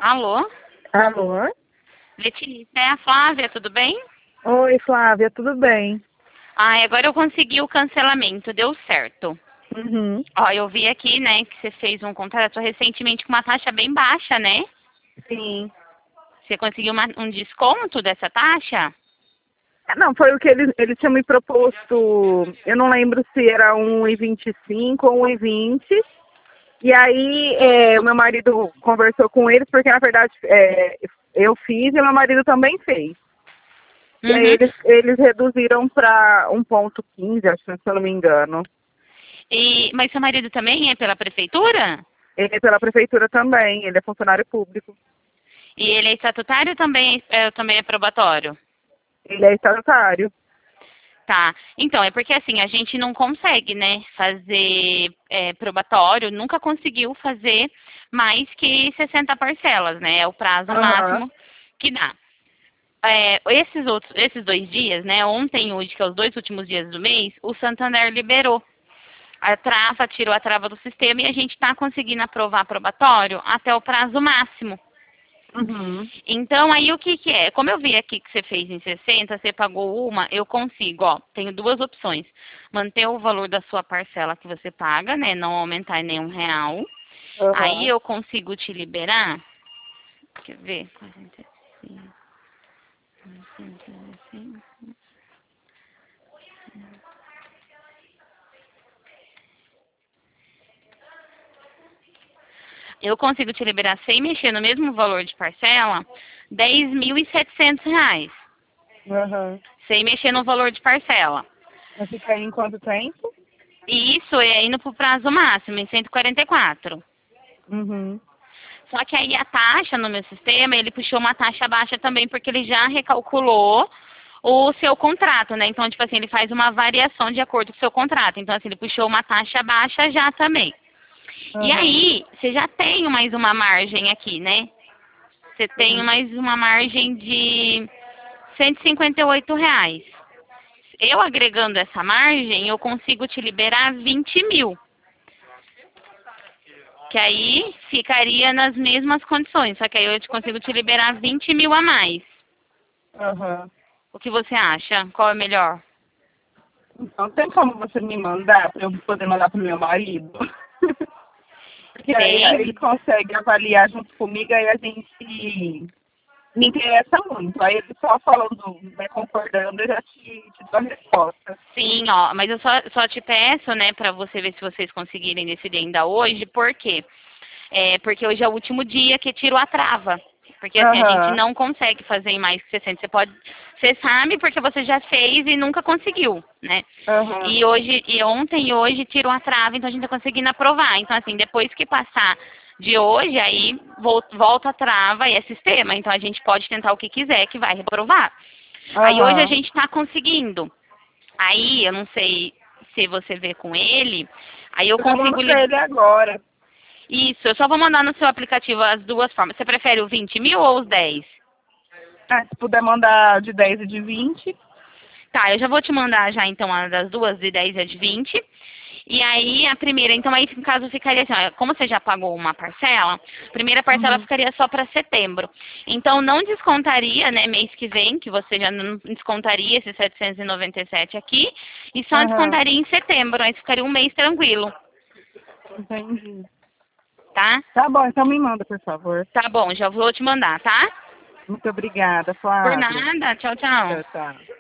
Alô? Alô? Letícia, é a Flávia, tudo bem? Oi, Flávia, tudo bem? Ah, agora eu consegui o cancelamento, deu certo. Uhum. Ó, eu vi aqui, né, que você fez um contrato recentemente com uma taxa bem baixa, né? Sim. Você conseguiu um desconto dessa taxa? Não, foi o que ele tinha me proposto, eu não lembro se era 1,25 ou 1,20. E aí, o meu marido conversou com eles, porque na verdade eu fiz e meu marido também fez. E aí Uhum. eles reduziram para 1,15, acho, se eu não me engano. Mas seu marido também é pela prefeitura? Ele é pela prefeitura também, ele é funcionário público. E ele é estatutário também é probatório? Ele é estatutário. Tá. Então, é porque assim, a gente não consegue, né, fazer probatório, nunca conseguiu fazer mais que 60 parcelas, né? É o prazo Aham. máximo que dá. Esses 2 dias, né, ontem e hoje, que é os 2 últimos dias do mês, o Santander liberou a trava, tirou a trava do sistema e a gente está conseguindo aprovar probatório até o prazo máximo. Uhum. Então, aí o que que é? Como eu vi aqui que você fez em 60, você pagou uma, eu consigo, ó, tenho duas opções. Manter o valor da sua parcela que você paga, né, não aumentar em nenhum real. Aí Aham. eu consigo te liberar, quer ver? 45, 45. Eu consigo te liberar sem mexer no mesmo valor de parcela, R$ 10.700, Aham. sem mexer no valor de parcela. Vai ficar em quanto tempo? E isso é indo para o prazo máximo, em 144. Uhum. Só que aí a taxa no meu sistema, ele puxou uma taxa baixa também, porque ele já recalculou o seu contrato, né? Então, tipo assim, ele faz uma variação de acordo com o seu contrato. Então, assim, ele puxou uma taxa baixa já também. E Aham. aí, você já tem mais uma margem aqui, né? Você tem Sim. mais uma margem de R$ 158. Eu agregando essa margem, eu consigo te liberar 20 mil. Que aí ficaria nas mesmas condições, só que aí eu te consigo te liberar 20 mil a mais. Aham. O que você acha? Qual é melhor? Então, tem como você me mandar para eu poder mandar pro meu marido? Porque aí ele Tem. consegue avaliar junto comigo, aí a gente me interessa muito. Aí ele só falando, né, concordando, eu já te dou a resposta. Sim, ó, mas eu só te peço, né, pra você ver se vocês conseguirem decidir ainda hoje, por quê? Porque hoje é o último dia que tiro a trava. Porque assim, a gente Aham. não consegue fazer em mais que 60. Você sabe porque você já fez e nunca conseguiu, né? Aham. E ontem e hoje tirou a trava, então a gente tá conseguindo aprovar. Então assim, depois que passar de hoje, aí volta a trava e é sistema. Então a gente pode tentar o que quiser que vai reprovar. Aí hoje a Aham. gente tá conseguindo. Aí, eu não sei se você vê com ele, aí eu Eu já mando consigo pra ele agora. isso, eu só vou mandar no seu aplicativo as duas formas. Você prefere o 20 mil ou os 10? Ah, se puder mandar de 10 e de 20. Tá, eu já vou te mandar já então a das duas, de 10 e a de 20. E aí a primeira, então aí no caso ficaria assim, ó, como você já pagou uma parcela, a primeira parcela Uhum. ficaria só para setembro. Então não descontaria, né, mês que vem, que você já não descontaria esses 797 aqui, e só Aham. descontaria em setembro, aí ficaria um mês tranquilo, Entendi. tá? Tá bom, então me manda, por favor. Tá bom, já vou te mandar, tá? Muito obrigada, Por Flávia. nada, tchau, tchau. Tchau, tchau.